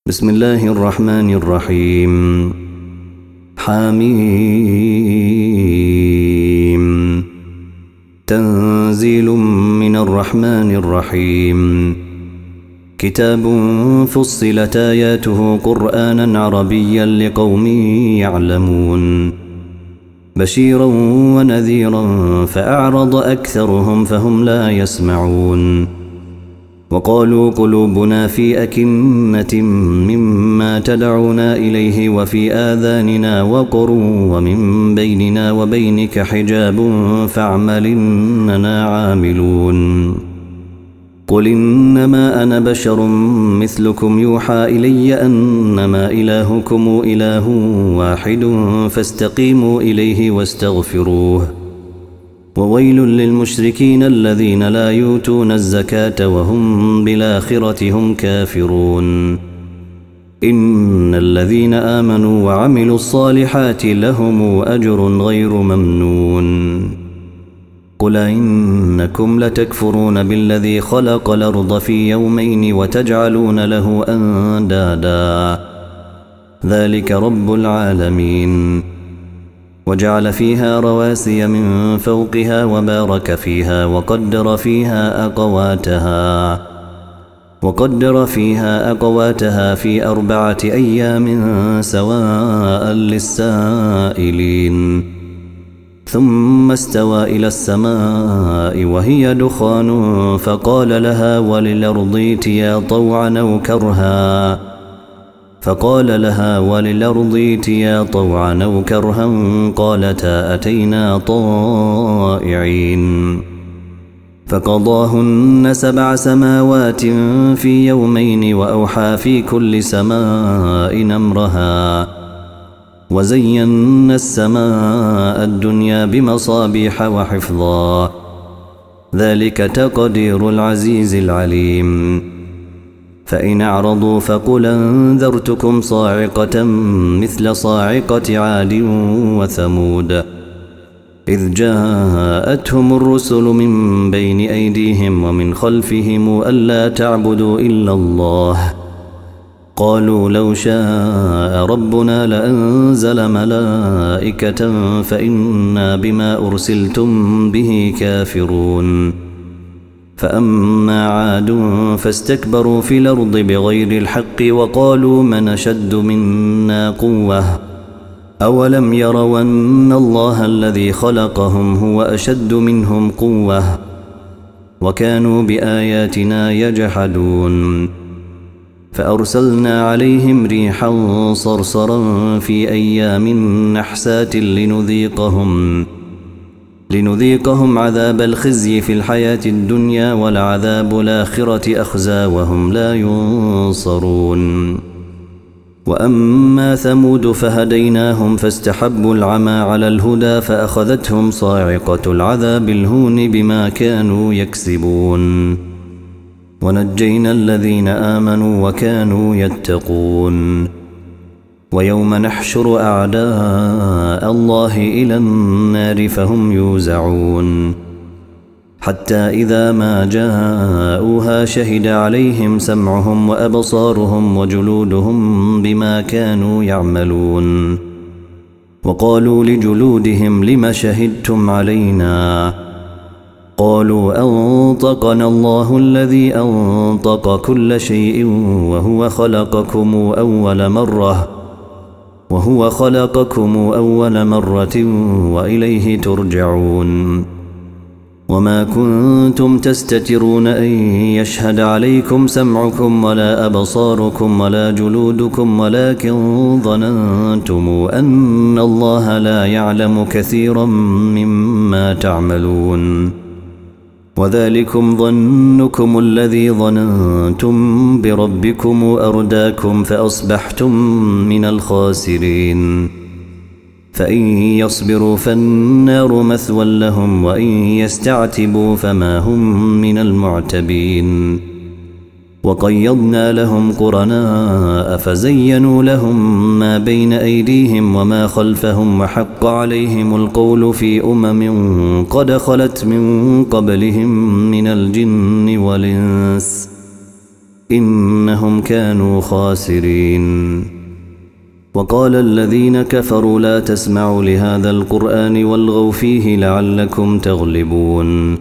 بسم الله الرحمن الرحيم. حميم. تنزيل من الرحمن الرحيم. كتاب فصلت آياته قرآنا عربيا لقوم يعلمون بشيرا ونذيرا فأعرض أكثرهم فهم لا يسمعون. وقالوا قلوبنا في أكنة مما تدعونا إليه وفي آذاننا وقر ومن بيننا وبينك حجاب فاعمل إننا عاملون. قل إنما أنا بشر مثلكم يوحى إلي أنما إلهكم إله واحد فاستقيموا إليه واستغفروه. وويل للمشركين الذين لا يؤتون الزكاة وهم بالآخرة هم كافرون. إن الذين آمنوا وعملوا الصالحات لهم أجر غير ممنون. قل إنكم لتكفرون بالذي خلق الأرض في يومين وتجعلون له أندادا ذلك رب العالمين. وجعل فيها رواسي من فوقها وبارك فيها وقدر فيها أقواتها في 4 أيام سواء للسائلين. ثم استوى إلى السماء وهي دخان فقال لها وللأرض ائتيا طوعا أو كرها قالتا أتينا طائعين. فقضاهن 7 سماوات في يومين وأوحى في كل سماء أمرها. وزينا السماء الدنيا بمصابيح وحفظا ذلك تقدير العزيز العليم. فإن أعرضوا فقل أنذرتكم صاعقة مثل صاعقة عاد وثمود إذ جاءتهم الرسل من بين أيديهم ومن خلفهم ألا تعبدوا إلا الله. قالوا لو شاء ربنا لأنزل ملائكة فإنا بما أرسلتم به كافرون. فأما عاد فاستكبروا في الأرض بغير الحق وقالوا من أشد منا قوة أولم يروا أن الله الذي خلقهم هو أشد منهم قوة وكانوا بآياتنا يجحدون. فأرسلنا عليهم ريحا صرصرا في أيام نحسات لنذيقهم عذاب الخزي في الحياة الدنيا ولعذاب الآخرة أخزى وهم لا ينصرون. وأما ثمود فهديناهم فاستحبوا العمى على الهدى فأخذتهم صاعقة العذاب الهون بما كانوا يكسبون. ونجينا الذين آمنوا وكانوا يتقون. ويوم نحشر أعداء الله إلى النار فهم يوزعون حتى إذا ما جاءوها شهد عليهم سمعهم وأبصارهم وجلودهم بما كانوا يعملون. وقالوا لجلودهم لم شهدتم علينا قالوا أنطقنا الله الذي أنطق كل شيء وهو خلقكم أول مرة وإليه ترجعون. وما كنتم تستترون أن يشهد عليكم سمعكم ولا أبصاركم ولا جلودكم ولكن ظننتم أن الله لا يعلم كثيرا مما تعملون. وذلكم ظنكم الذي ظننتم بربكم أرداكم فأصبحتم من الخاسرين. فإن يصبروا فالنار مثوى لهم وإن يستعتبوا فما هم من المعتبين. وقيضنا لهم قرناء فزينوا لهم ما بين أيديهم وما خلفهم وحق عليهم القول في قد خلت من قبلهم من الجن والإنس إنهم كانوا خاسرين. وقال الذين كفروا لا تسمعوا لهذا القرآن والغوا فيه لعلكم تغلبون.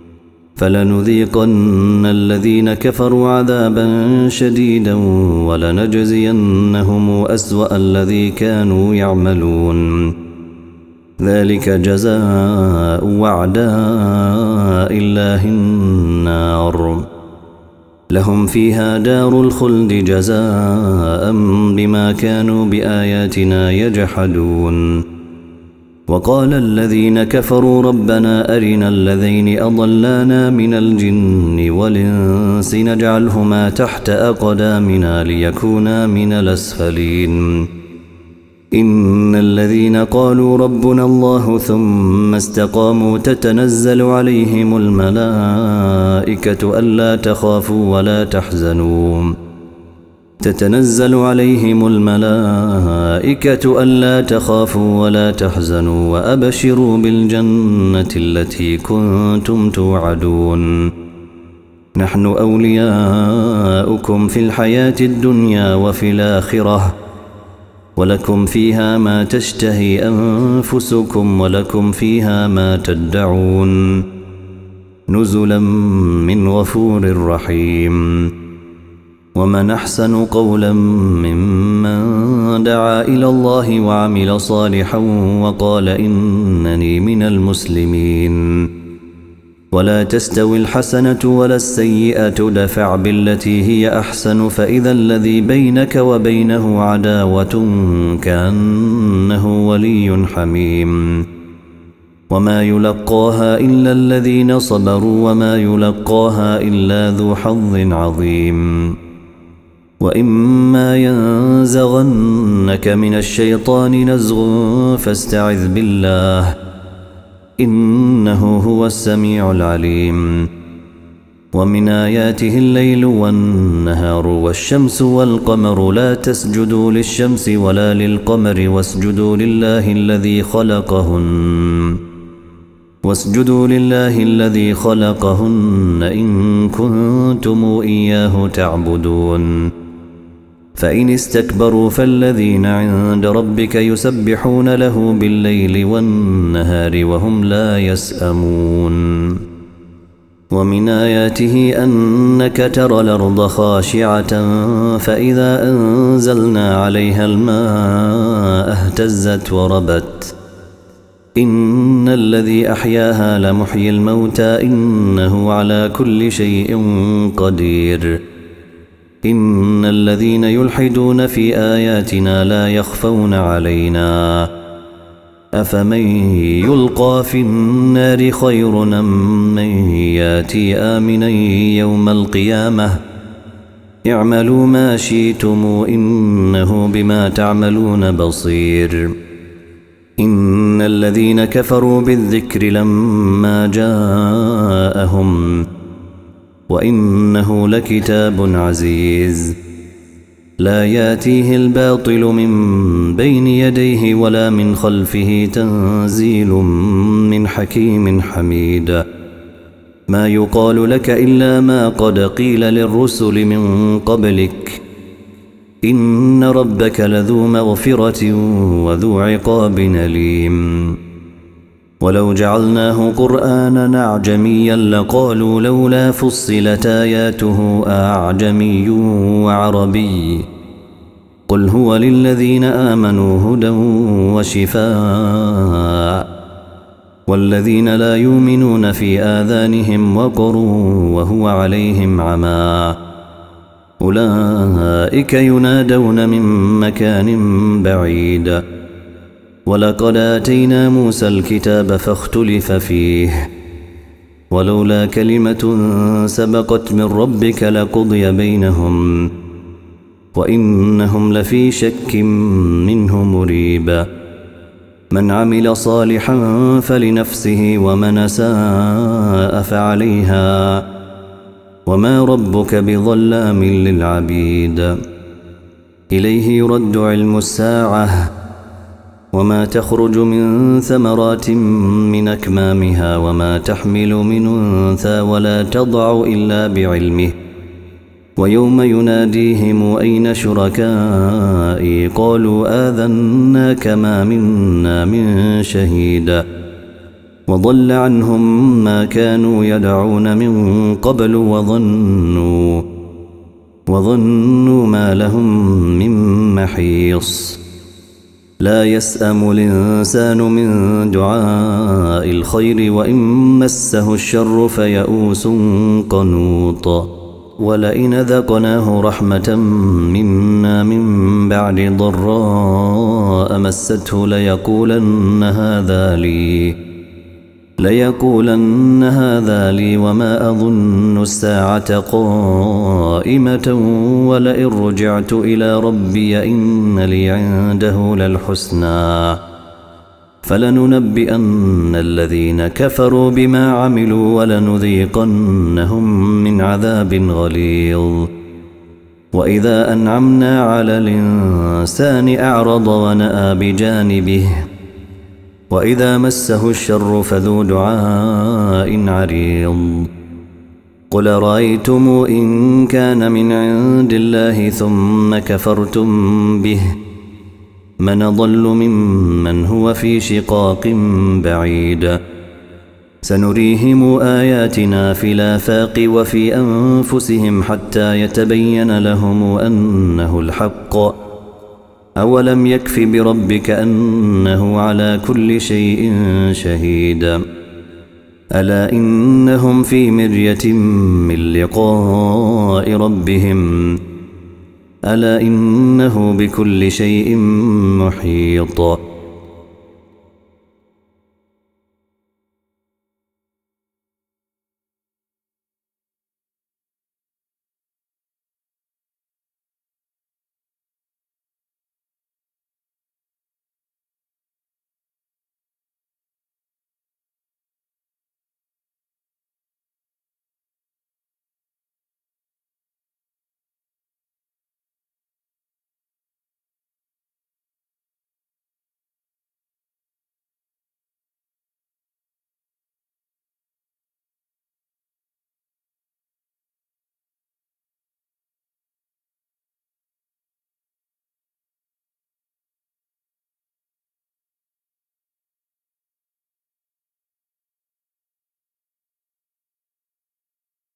فلنذيقن الذين كفروا عذابا شديدا ولنجزينهم أسوأ الذي كانوا يعملون. ذلك جزاء أعداء الله النار، لهم فيها دار الخلد جزاء بما كانوا بآياتنا يجحدون. وقال الذين كفروا ربنا أرنا الذين أضلانا من الجن والإنس نجعلهما تحت أقدامنا ليكونا من الأسفلين. إن الذين قالوا ربنا الله ثم استقاموا تتنزل عليهم الملائكة ألا تخافوا ولا تحزنوا وأبشروا بالجنة التي كنتم توعدون. نحن أولياؤكم في الحياة الدنيا وفي الآخرة، ولكم فيها ما تشتهي أنفسكم ولكم فيها ما تدعون، نزلا من غفور رحيم. ومن أحسن قولا ممن دعا إلى الله وعمل صالحا وقال إنني من المسلمين. ولا تستوي الحسنة ولا السيئة، دفع بالتي هي أحسن فإذا الذي بينك وبينه عداوة كأنه ولي حميم. وما يلقاها إلا الذين صبروا وما يلقاها إلا ذو حظ عظيم. وإما ينزغنك من الشيطان نزغ فاستعذ بالله إنه هو السميع العليم. ومن آياته الليل والنهار والشمس والقمر، لا تسجدوا للشمس ولا للقمر واسجدوا لله الذي خلقهن إن كنتم إياه تعبدون. فإن استكبروا فالذين عند ربك يسبحون له بالليل والنهار وهم لا يسأمون. ومن آياته أنك ترى الأرض خاشعة فإذا أنزلنا عليها الماء اهتزت وربت. إن الذي أحياها لمحيي الموتى إنه على كل شيء قدير. إن الذين يلحدون في آياتنا لا يخفون علينا، أفمن يلقى في النار خير أم من ياتي آمنا يوم القيامة. اعملوا ما شئتم إنه بما تعملون بصير. إن الذين كفروا بالذكر لما جاءهم وإنه لكتاب عزيز، لا ياتيه الباطل من بين يديه ولا من خلفه، تنزيل من حكيم حميد. ما يقال لك إلا ما قد قيل للرسل من قبلك، إن ربك لذو مغفرة وذو عقاب أليم. ولو جعلناه قرآنا أعجميا لقالوا لولا فصلت آياته أعجمي وعربي، قل هو للذين آمنوا هدى وشفاء، والذين لا يؤمنون في آذانهم وقر وهو عليهم عمى، أولئك ينادون من مكان بعيد. ولقد آتينا موسى الكتاب فاختلف فيه، ولولا كلمة سبقت من ربك لقضي بينهم وإنهم لفي شك منه مريب. من عمل صالحا فلنفسه ومن أساء فعليها وما ربك بظلام للعبيد. إليه يرد علم الساعة وما تخرج من ثمرات من أكمامها وما تحمل من أنثى ولا تضع إلا بعلمه، ويوم يناديهم أين شركائي قالوا آذناك ما منا من شهيد وضل عنهم ما كانوا يدعون من قبل وظنوا ما لهم من محيص لا يسأم الإنسان من دعاء الخير وإن مسه الشر فيئوس قنوط ولئن ذقناه رحمة منا من بعد ضراء مسته ليقولن هذا لي وما أظن الساعة قائمة ولئن رجعت إلى ربي إن لي عنده للحسنى فلننبئن الذين كفروا بما عملوا ولنذيقنهم من عذاب غليظ وإذا أنعمنا على الإنسان أعرض ونأى بجانبه وإذا مسه الشر فذو دعاء عريض قل رأيتم إن كان من عند الله ثم كفرتم به من ضل ممن هو في شقاق بعيد سنريهم آياتنا في الآفاق وفي أنفسهم حتى يتبين لهم أنه الحق أولم يكف بربك أنه على كل شيء شهيد ألا إنهم في مرية من لقاء ربهم ألا إنه بكل شيء محيط